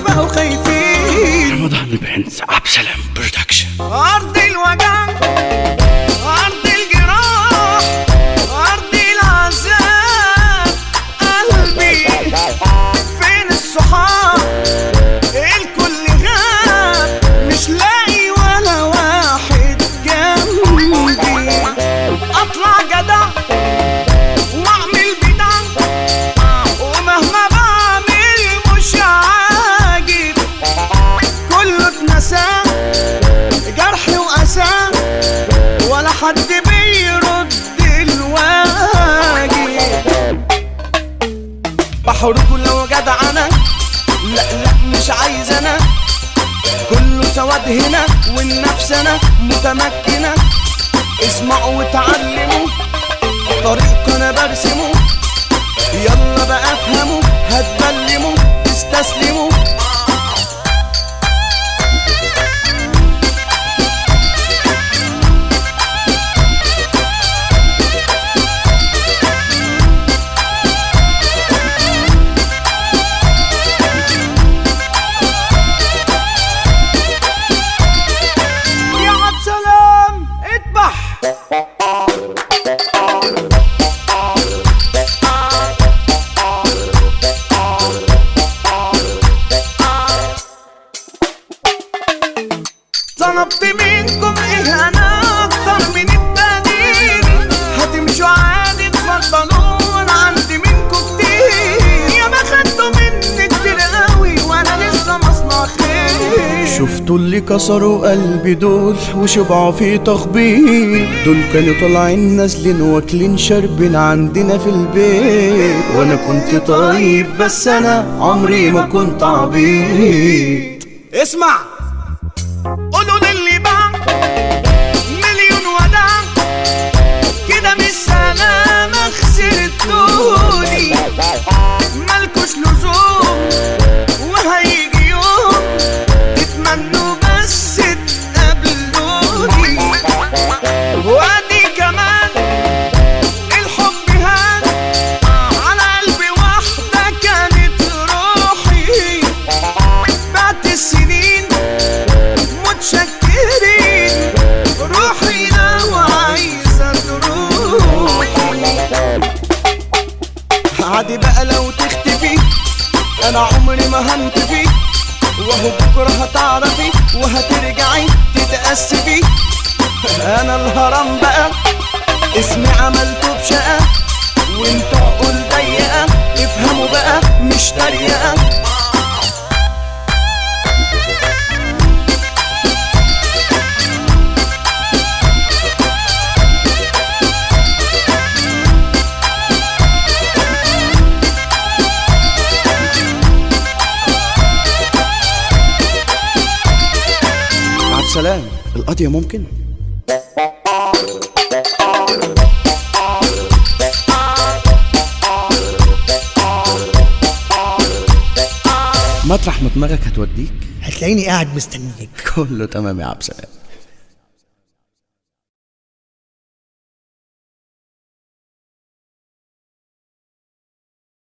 بقوا خايفين. رمضان برنس عبد السلام برودكشن. أرض الوجع، أرض الجراح، أرض العذاب، قلبي فين الصحاب؟ الكل غاب، مش لاقي ولا واحد جنبي. أطلع جدع وأعمل بدع، ومهما بعمل مش عاجب. كله اتنسى جرحي وأسى، ولا حد بيرد الواجب. بحركوا لو جدع أنا، لا مش عايز أنا. كله سواد هنا والنفس أنا متمكنة. اسمعوا وتعلموا طريق أنا برسمه، يلا بقى افهموا هتبلموا تستسلموا. يا عبد السلام اذبح. طلبت منكم ايه انا اكتر من التانيين؟ هتمشوا عادي تفضلون عندي منكم كتير. يا ما خدتوا مني كتير قوي وانا لسه مصنع خير. شفتوا اللي كسروا قلبي دول وشبعوا في تخبيط، دول كانوا طالعين نازلين واكلين شاربين عندنا في البيت. وانا كنت طيب بس انا عمري ما كنت عبيط. اسمع، قولوا للي باع مليون وداع، كده مش سلامة خسرتوني. مالكوش لزوم وهيجي يوم تتمنوا بس تقابلوني. وادي كمان الحب هان على قلبي واحدة كانت روحي. بعد السنين متشكرين، روحي لو عايزة تروحي. عادي بقى لو تختفي، أنا عمري ما هنتفي. وهو بكرة هتعرفي وهترجعي تتأسفي. أنا الهرم بقى اسمي عملته بشقة، وانتوا عقول ضيقة. افهموا بقى مش تريقة. عبد السلام القضية ممكن؟ مطرح ما دماغك هتوديك هتلاقيني قاعد مستنيك. كله تمام يا عبد السلام.